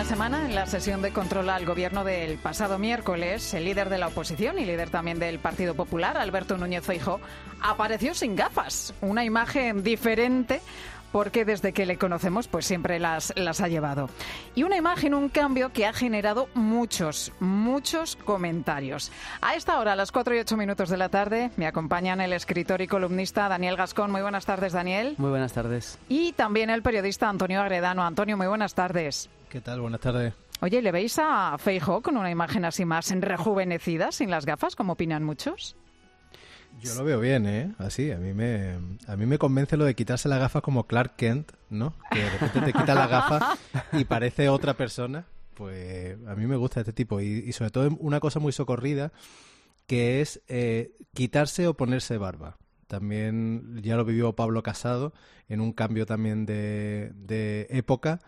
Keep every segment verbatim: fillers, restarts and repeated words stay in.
semana, en la sesión de control al Gobierno del pasado miércoles, el líder de la oposición y líder también del Partido Popular, Alberto Núñez Feijóo, apareció sin gafas. Una imagen diferente, porque desde que le conocemos pues siempre las, las ha llevado. Y una imagen, un cambio que ha generado muchos, muchos comentarios. A esta hora, a las cuatro y ocho minutos de la tarde, me acompañan el escritor y columnista Daniel Gascón. Muy buenas tardes, Daniel. Muy buenas tardes. Y también el periodista Antonio Agredano. Antonio, muy buenas tardes. ¿Qué tal? Buenas tardes. Oye, ¿le veis a Feijóo con una imagen así más rejuvenecida, sin las gafas, como opinan muchos? Yo lo veo bien, ¿eh? Así, a mí me a mí me convence lo de quitarse las gafas como Clark Kent, ¿no? Que de repente te quitas las gafas y parece otra persona. Pues a mí me gusta este tipo. Y, y sobre todo una cosa muy socorrida, que es eh, quitarse o ponerse barba. También ya lo vivió Pablo Casado en un cambio también de, de época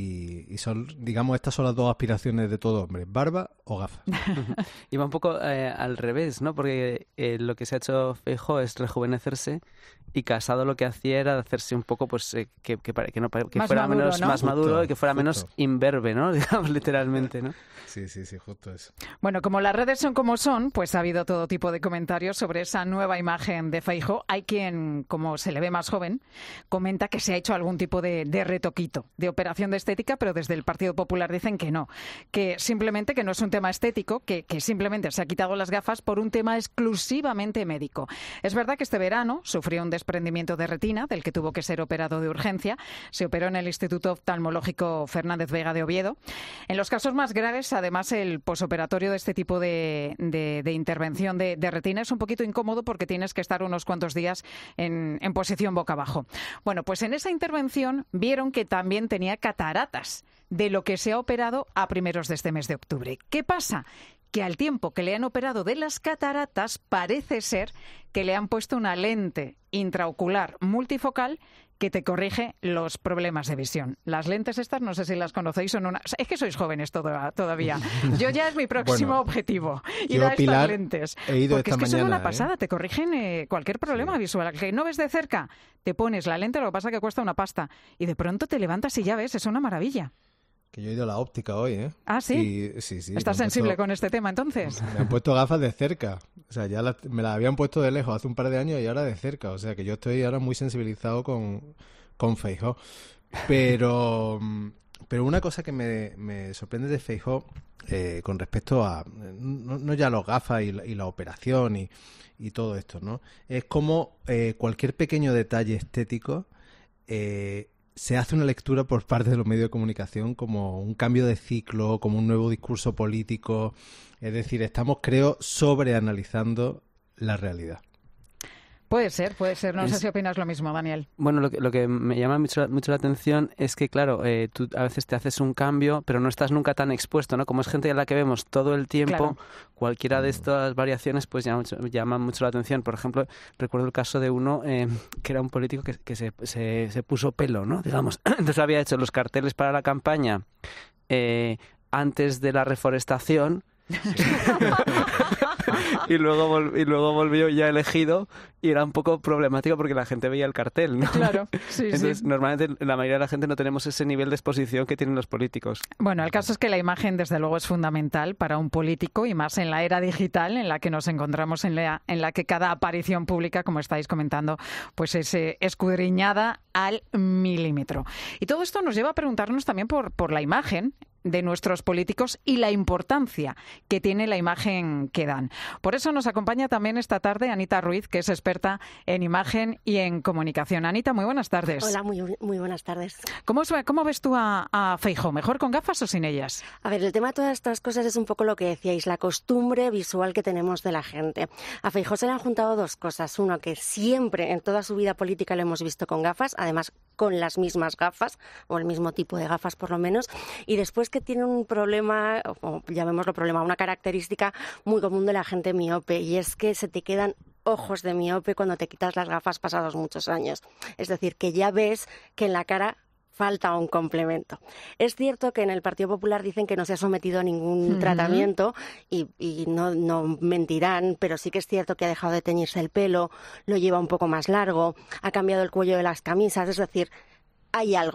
y, y son, digamos, estas son las dos aspiraciones de todo hombre, barba o gafas. Y va un poco eh, al revés, ¿no? Porque eh, lo que se ha hecho Feijóo es rejuvenecerse y Casado lo que hacía era hacerse un poco, pues, eh, que, que, que, no, que fuera maduro, menos ¿no? más maduro Justo, y que fuera justo. menos imberbe, ¿no? Digamos, literalmente, ¿no? Sí, sí, sí, justo eso. Bueno, como las redes son como son, pues ha habido todo tipo de comentarios sobre esa nueva imagen de Feijóo. Hay quien, como se le ve más joven, comenta que se ha hecho algún tipo de, de retoquito, de operación de estética, pero desde el Partido Popular dicen que no, que simplemente que no es un tema estético, que, que simplemente se ha quitado las gafas por un tema exclusivamente médico. Es verdad que este verano sufrió un desprendimiento de retina, del que tuvo que ser operado de urgencia. Se operó en el Instituto Oftalmológico Fernández Vega de Oviedo. En los casos más graves, además, el posoperatorio de este tipo de, de, de intervención de, de retina es un poquito incómodo porque tienes que estar unos cuantos días en, en posición boca abajo. Bueno, pues en esa intervención vieron que también tenía cataratas, de lo que se ha operado a primeros de este mes de octubre. ¿Qué pasa? Que al tiempo que le han operado de las cataratas, parece ser que le han puesto una lente intraocular multifocal que te corrige los problemas de visión. Las lentes estas, no sé si las conocéis, son una... Es que sois jóvenes todo, todavía. Yo ya es mi próximo Bueno, objetivo, ir yo, a estas Pilar, lentes. he ido Porque esta es que son mañana, una pasada, ¿eh? te corrigen eh, cualquier problema Sí. visual. Que no ves de cerca, te pones la lente, lo que pasa es que cuesta una pasta. Y de pronto te levantas y ya ves, es una maravilla. Que yo he ido a la óptica hoy, ¿eh? ¿Ah, sí? Y, sí, sí. ¿Estás me han sensible puesto- con este tema, entonces? Me han puesto gafas de cerca. O sea, ya las- me las habían puesto de lejos hace un par de años y ahora de cerca. O sea, que yo estoy ahora muy sensibilizado con, con Feijóo. Pero, pero una cosa que me, me sorprende de Feijóo eh, con respecto a, no, no ya los gafas y la, y la operación y, y todo esto, ¿no? Es como eh, cualquier pequeño detalle estético eh, se hace una lectura por parte de los medios de comunicación como un cambio de ciclo, como un nuevo discurso político. Es decir, estamos, creo, sobreanalizando la realidad. Puede ser, puede ser. No Es- sé si opinas lo mismo, Daniel. Bueno, lo que, lo que me llama mucho, mucho la atención es que, claro, eh, tú a veces te haces un cambio, pero no estás nunca tan expuesto, ¿no? Como es gente a la que vemos todo el tiempo, Claro. cualquiera de estas variaciones pues llama mucho, llama mucho la atención. Por ejemplo, recuerdo el caso de uno eh, que era un político que, que se, se, se puso pelo, ¿no? Digamos, entonces había hecho los carteles para la campaña eh, antes de la reforestación. y luego vol- y luego volvió ya elegido y era un poco problemático porque la gente veía el cartel, ¿no? Claro, sí, Entonces, sí. normalmente la mayoría de la gente no tenemos ese nivel de exposición que tienen los políticos. Bueno, el caso es que la imagen, desde luego, es fundamental para un político y más en la era digital en la que nos encontramos, en la, en la que cada aparición pública, como estáis comentando, pues es eh, escudriñada al milímetro. Y todo esto nos lleva a preguntarnos también por, por la imagen de nuestros políticos y la importancia que tiene la imagen que dan. Por eso nos acompaña también esta tarde Anita Ruiz, que es experta en imagen y en comunicación. Anita, muy buenas tardes. Hola, muy, muy buenas tardes. ¿Cómo, es- cómo ves tú a, a Feijóo? ¿Mejor con gafas o sin ellas? A ver, el tema de todas estas cosas es un poco lo que decíais, la costumbre visual que tenemos de la gente. A Feijóo se le han juntado dos cosas. Uno, que siempre en toda su vida política lo hemos visto con gafas, además con las mismas gafas, o el mismo tipo de gafas por lo menos, y después que tiene un problema, o llamémoslo problema, una característica muy común de la gente miope, y es que se te quedan ojos de miope cuando te quitas las gafas pasados muchos años. Es decir, que ya ves que en la cara falta un complemento. Es cierto que en el Partido Popular dicen que no se ha sometido a ningún Uh-huh. tratamiento y, y no, no mentirán, pero sí que es cierto que ha dejado de teñirse el pelo, lo lleva un poco más largo, ha cambiado el cuello de las camisas, es decir, hay algo.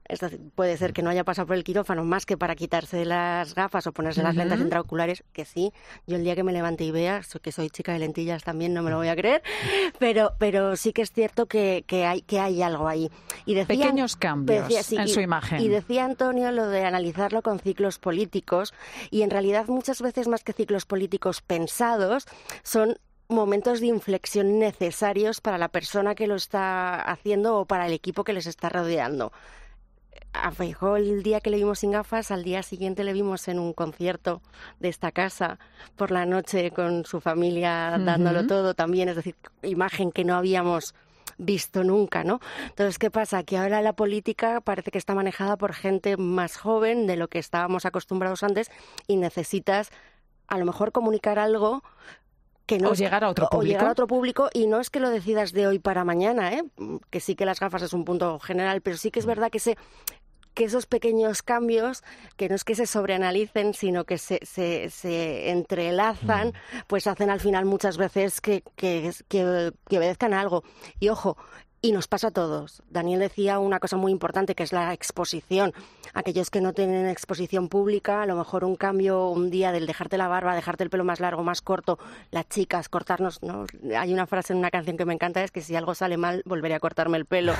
Es decir, puede ser que no haya pasado por el quirófano más que para quitarse las gafas o ponerse las Uh-huh. lentes intraoculares, que sí. Yo el día que me levante y vea, que soy chica de lentillas también, no me lo voy a creer, pero pero sí que es cierto que, que, hay, que hay algo ahí. Y decía, Pequeños cambios decía, sí, en y, su imagen. Y decía Antonio lo de analizarlo con ciclos políticos, y en realidad muchas veces más que ciclos políticos pensados, son momentos de inflexión necesarios para la persona que lo está haciendo o para el equipo que les está rodeando. A Feijóo, el día que le vimos sin gafas, al día siguiente le vimos en un concierto de esta casa por la noche con su familia, uh-huh, dándolo todo también, es decir, imagen que no habíamos visto nunca, ¿no? Entonces, ¿qué pasa? Que ahora la política parece que está manejada por gente más joven de lo que estábamos acostumbrados antes, y necesitas a lo mejor comunicar algo que no o llegar a otro público. O llegar a otro público, y no es que lo decidas de hoy para mañana, ¿eh? Que sí que las gafas es un punto general, pero sí que es verdad que se que esos pequeños cambios, que no es que se sobreanalicen, sino que se, se, se entrelazan, pues hacen al final muchas veces que, que, que, que obedezcan a algo. Y ojo, y nos pasa a todos. Daniel decía una cosa muy importante, que es la exposición. Aquellos que no tienen exposición pública, a lo mejor un cambio un día del dejarte la barba, dejarte el pelo más largo, más corto, las chicas, cortarnos, ¿no? Hay una frase en una canción que me encanta, es que si algo sale mal, volveré a cortarme el pelo.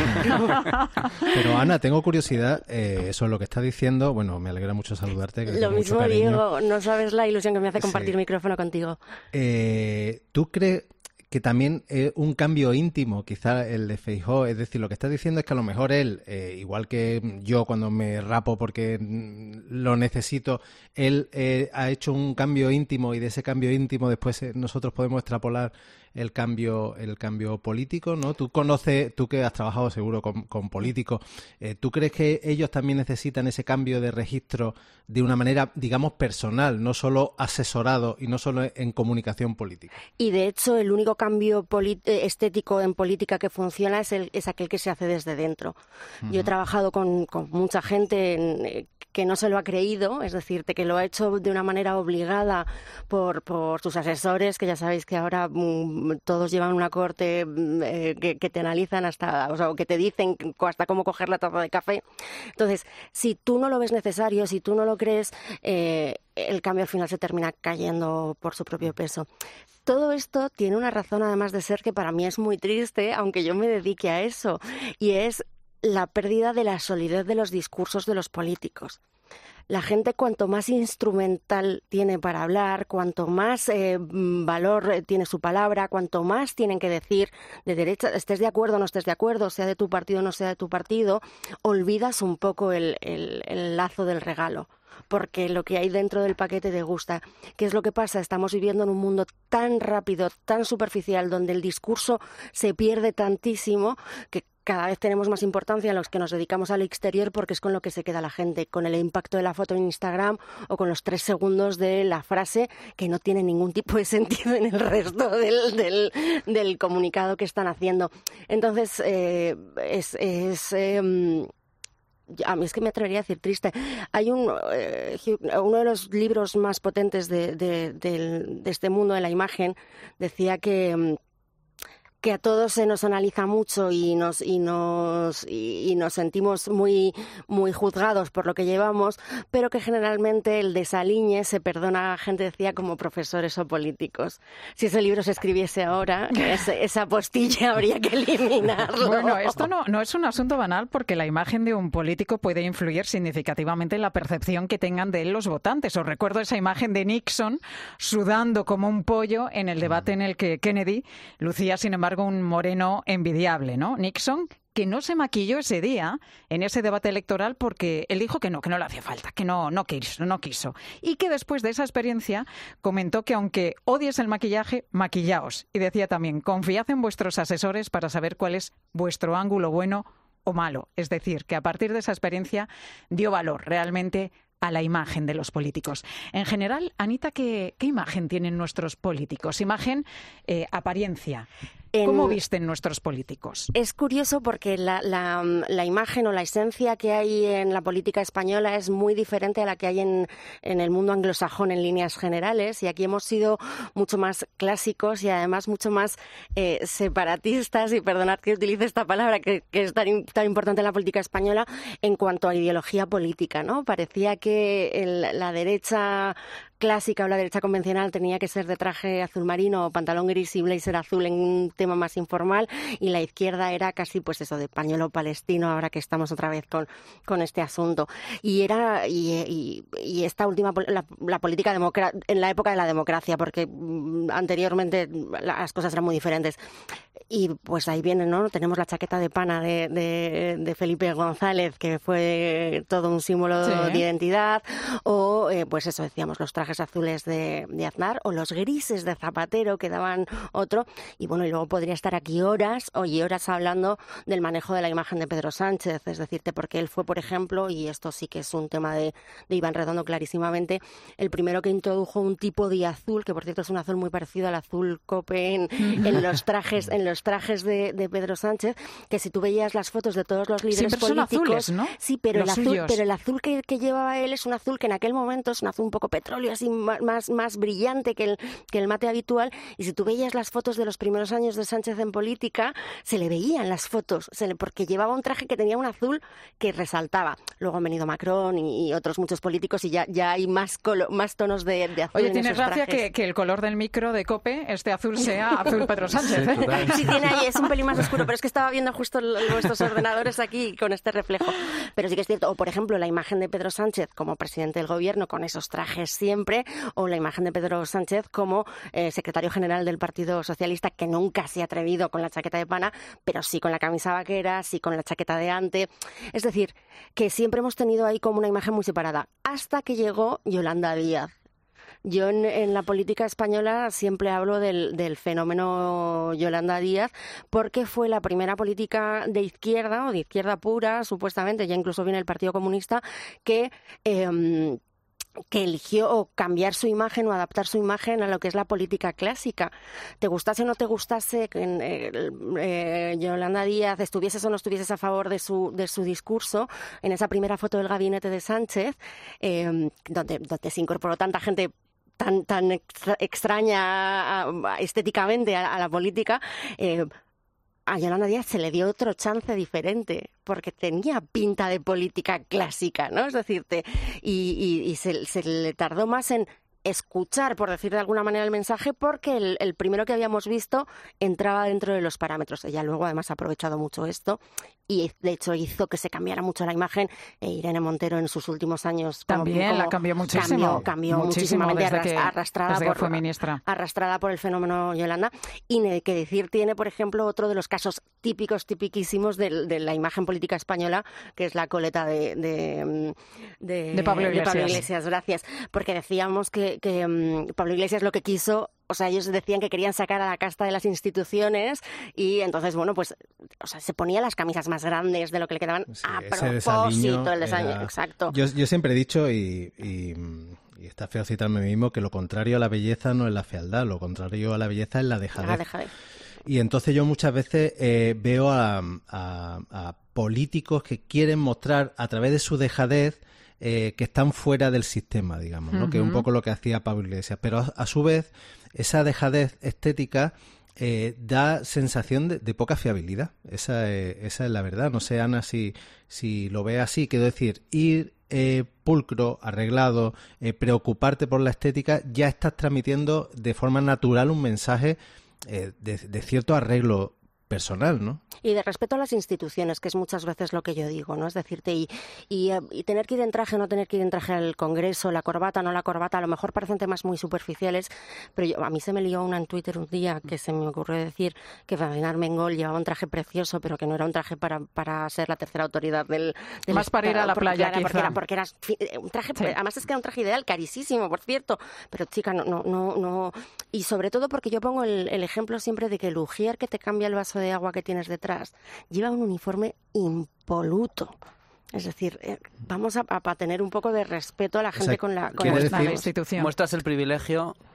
Pero Ana, tengo curiosidad, eh, eso es lo que estás diciendo, bueno, me alegra mucho saludarte. Que lo mismo Diego, no sabes la ilusión que me hace compartir sí. micrófono contigo. Eh, ¿Tú crees que también es un cambio íntimo, quizá el de Feijóo? Es decir, lo que estás diciendo es que a lo mejor él, eh, igual que yo cuando me rapo porque lo necesito, él eh, ha hecho un cambio íntimo, y de ese cambio íntimo después eh, nosotros podemos extrapolar el cambio el cambio político, ¿no? Tú conoces, tú que has trabajado seguro con, con políticos, eh, ¿tú crees que ellos también necesitan ese cambio de registro de una manera, digamos, personal, no solo asesorado y no solo en comunicación política? Y de hecho el único cambio estético en política que funciona es, el, es aquel que se hace desde dentro. Uh-huh. Yo he trabajado con, con mucha gente en, que no se lo ha creído, es decir, que lo ha hecho de una manera obligada por, por sus asesores, que ya sabéis que ahora mm, todos llevan una corte eh, que, que te analizan hasta, o sea, que te dicen hasta cómo coger la taza de café. Entonces, si tú no lo ves necesario, si tú no lo crees, eh, el cambio al final se termina cayendo por su propio peso. Todo esto tiene una razón, además de ser, que para mí es muy triste, aunque yo me dedique a eso, y es la pérdida de la solidez de los discursos de los políticos. La gente, cuanto más instrumental tiene para hablar, cuanto más eh, valor tiene su palabra, cuanto más tienen que decir de derecha, estés de acuerdo o no estés de acuerdo, sea de tu partido o no sea de tu partido, olvidas un poco el, el, el lazo del regalo, porque lo que hay dentro del paquete te gusta. ¿Qué es lo que pasa? Estamos viviendo en un mundo tan rápido, tan superficial, donde el discurso se pierde tantísimo, que cada vez tenemos más importancia en los que nos dedicamos al exterior, porque es con lo que se queda la gente, con el impacto de la foto en Instagram o con los tres segundos de la frase, que no tiene ningún tipo de sentido en el resto del, del, del comunicado que están haciendo. Entonces, eh, es... es eh, a mí es que me atrevería a decir triste. Hay un eh, uno de los libros más potentes de, de, de, de este mundo de la imagen, decía que que a todos se nos analiza mucho y nos y nos y, y nos sentimos muy muy juzgados por lo que llevamos, pero que generalmente el desaliñe se perdona, gente decía, como profesores o políticos. Si ese libro se escribiese ahora, ese, esa postilla habría que eliminarlo. Bueno, esto no, no es un asunto banal, porque la imagen de un político puede influir significativamente en la percepción que tengan de él los votantes. Os recuerdo esa imagen de Nixon sudando como un pollo en el debate en el que Kennedy lucía, sin embargo, un moreno envidiable, ¿no? Nixon, que no se maquilló ese día en ese debate electoral porque él dijo que no, que no le hacía falta, que no, no quiso, no quiso. Y que después de esa experiencia comentó que aunque odies el maquillaje, maquillaos. Y decía también, confiad en vuestros asesores para saber cuál es vuestro ángulo bueno o malo. Es decir, que a partir de esa experiencia dio valor realmente a la imagen de los políticos. En general, Anita, ¿qué, qué imagen tienen nuestros políticos? Imagen, eh, apariencia. En... ¿Cómo visten nuestros políticos? Es curioso porque la, la, la imagen o la esencia que hay en la política española es muy diferente a la que hay en, en el mundo anglosajón en líneas generales, y aquí hemos sido mucho más clásicos y además mucho más eh, separatistas, y perdonad que utilice esta palabra que, que es tan, tan importante en la política española en cuanto a ideología política, ¿no? Parecía que el, la derecha clásica o la derecha convencional tenía que ser de traje azul marino o pantalón gris y blazer azul en un tema más informal, y la izquierda era casi pues eso de pañuelo palestino, ahora que estamos otra vez con, con este asunto. Y era y, y, y esta última la, la política democrática en la época de la democracia, porque mm, anteriormente las cosas eran muy diferentes. Y pues ahí viene, ¿no? Tenemos la chaqueta de pana de, de, de Felipe González, que fue todo un símbolo sí. de identidad, o eh, pues eso, decíamos, los trajes azules de, de Aznar, o los grises de Zapatero, que daban otro. Y bueno, y luego podría estar aquí horas y horas hablando del manejo de la imagen de Pedro Sánchez, es decirte, porque él fue, por ejemplo, y esto sí que es un tema de, de Iván Redondo clarísimamente, el primero que introdujo un tipo de azul, que por cierto es un azul muy parecido al azul cope en, en los trajes, en los trajes de, de Pedro Sánchez, que si tú veías las fotos de todos los líderes Siempre políticos, son azules, ¿no? Sí, pero los el azul, suyos. pero el azul que, que llevaba él es un azul que en aquel momento es un azul un poco petróleo, así más, más brillante que el, que el mate habitual, y si tú veías las fotos de los primeros años de Sánchez en política, se le veían las fotos, se le, porque llevaba un traje que tenía un azul que resaltaba. Luego han venido Macron y, y otros muchos políticos y ya, ya hay más, colo, más tonos de, de azul. Oye, en tienes esos gracia trajes. que, que el color del micro de COPE, este azul, sea azul Pedro Sánchez. ¿eh? Sí, sí, tiene ahí, es un pelín más oscuro, pero es que estaba viendo justo nuestros ordenadores aquí con este reflejo. Pero sí que es cierto. O, por ejemplo, la imagen de Pedro Sánchez como presidente del gobierno con esos trajes siempre, o la imagen de Pedro Sánchez como eh, secretario general del Partido Socialista, que nunca se ha atrevido con la chaqueta de pana, pero sí con la camisa vaquera, sí con la chaqueta de ante. Es decir, que siempre hemos tenido ahí como una imagen muy separada, hasta que llegó Yolanda Díaz. Yo en, en la política española siempre hablo del, del fenómeno Yolanda Díaz, porque fue la primera política de izquierda, o de izquierda pura, supuestamente, ya incluso viene el Partido Comunista, que... Eh, que eligió cambiar su imagen o adaptar su imagen a lo que es la política clásica. Te gustase o no te gustase que eh, eh, Yolanda Díaz estuvieses o no estuvieses a favor de su, de su discurso, en esa primera foto del gabinete de Sánchez, eh, donde, donde se incorporó tanta gente tan, tan extra, extraña a, a, estéticamente a, a la política, eh, a Yolanda Díaz se le dio otro chance diferente, porque tenía pinta de política clásica, ¿no? Es decir, te, y, y, y se, se le tardó más en escuchar, por decir de alguna manera, el mensaje, porque el, el primero que habíamos visto entraba dentro de los parámetros. Ella luego además ha aprovechado mucho esto y de hecho hizo que se cambiara mucho la imagen. E Irene Montero en sus últimos años como, también como la cambió muchísimo, cambió, cambió muchísimo muchísimamente desde arrastra, que, arrastrada, desde por, que fue ministra. arrastrada por el fenómeno Yolanda. Y que decir tiene, por ejemplo, otro de los casos típicos, tipiquísimos de, de la imagen política española, que es la coleta de, de, de, de Pablo Iglesias. De Pablo Iglesias, gracias. Porque decíamos que, que Pablo Iglesias lo que quiso, o sea, ellos decían que querían sacar a la casta de las instituciones y entonces, bueno, pues, o sea, se ponía las camisas más grandes de lo que le quedaban sí, a propósito el desaño, era... exacto. Yo, yo siempre he dicho, y, y, y está feo citarme a mí mismo, que lo contrario a la belleza no es la fealdad, lo contrario a la belleza es la dejadez. La dejadez. Y entonces yo muchas veces eh, veo a, a, a políticos que quieren mostrar a través de su dejadez Eh, que están fuera del sistema, digamos, ¿no? Uh-huh. Que es un poco lo que hacía Pablo Iglesias. Pero a, a su vez, esa dejadez estética eh, da sensación de, de poca fiabilidad. Esa es, esa es la verdad. No sé, Ana, si, si lo ve así. Quiero decir, ir eh, pulcro, arreglado, eh, preocuparte por la estética, ya estás transmitiendo de forma natural un mensaje eh, de, de cierto arreglo personal, ¿no? Y de respeto a las instituciones, que es muchas veces lo que yo digo, ¿no? Es decirte, y, y, y tener que ir en traje o no tener que ir en traje al Congreso, la corbata, no la corbata, a lo mejor parecen temas muy superficiales, pero yo, a mí se me lió una en Twitter un día que se me ocurrió decir que Fernando Armengol llevaba un traje precioso, pero que no era un traje para, para ser la tercera autoridad del... del Más para ir a la playa, era, quizá. Porque era, porque era un traje, sí. Además es que era un traje ideal, carísimo, por cierto, pero chica, no, no, no, no... Y sobre todo porque yo pongo el, el ejemplo siempre de que el ujier que te cambia el vaso de agua que tienes detrás lleva un uniforme impoluto. Es decir, eh, vamos a, a tener un poco de respeto a la gente, o sea, con la, con la, decir, la institución. Muestras el privilegio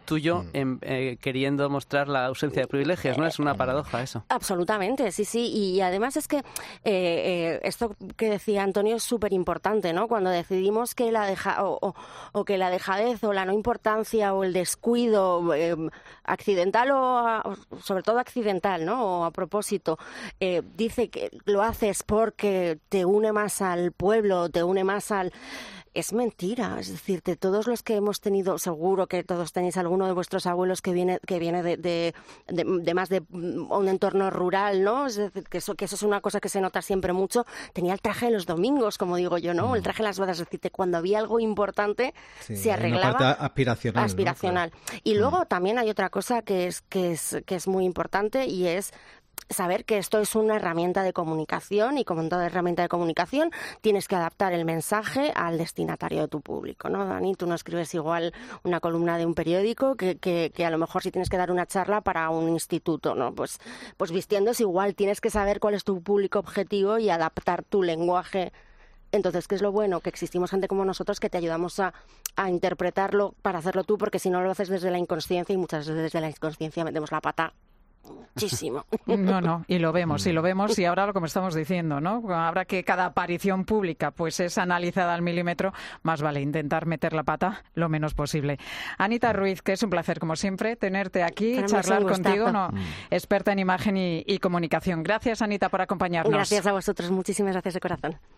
tuyo Mm. en, eh, queriendo mostrar la ausencia de privilegios, ¿no? Es una paradoja eso. Absolutamente, sí, sí. Y además es que eh, eh, esto que decía Antonio es súper importante, ¿no? Cuando decidimos que la deja o, o, o que la dejadez o la no importancia o el descuido eh, accidental o, a, o sobre todo accidental, ¿no? O a propósito, eh, dice que lo haces porque te une más al pueblo, te une más al... Es mentira, es decir, de todos los que hemos tenido, seguro que todos tenéis alguno de vuestros abuelos que viene que viene de, de, de, de más de un entorno rural, ¿no? Es decir, que eso, que eso es una cosa que se nota siempre mucho. Tenía el traje de los domingos, como digo yo, ¿no? Mm. El traje de las bodas, es decir, que cuando había algo importante sí, se arreglaba. Una parte aspiracional. Aspiracional. ¿No? Claro. Y luego mm. también hay otra cosa que es, que es, que es muy importante y es saber que esto es una herramienta de comunicación y como en toda herramienta de comunicación tienes que adaptar el mensaje al destinatario de tu público, ¿no, Dani? Tú no escribes igual una columna de un periódico que, que, que a lo mejor si tienes que dar una charla para un instituto, ¿no? Pues, pues vistiéndose igual, tienes que saber cuál es tu público objetivo y adaptar tu lenguaje. Entonces, ¿qué es lo bueno? Que existimos gente como nosotros que te ayudamos a, a interpretarlo para hacerlo tú, porque si no lo haces desde la inconsciencia y muchas veces desde la inconsciencia metemos la pata muchísimo. No, no, y lo vemos, y lo vemos, y ahora lo como estamos diciendo, ¿no? Ahora que cada aparición pública pues es analizada al milímetro, más vale intentar meter la pata lo menos posible. Anita Ruiz, que es un placer, como siempre, tenerte aquí, Para charlar contigo, no, Mm. experta en imagen y, y comunicación. Gracias, Anita, por acompañarnos. Gracias a vosotros, muchísimas gracias de corazón.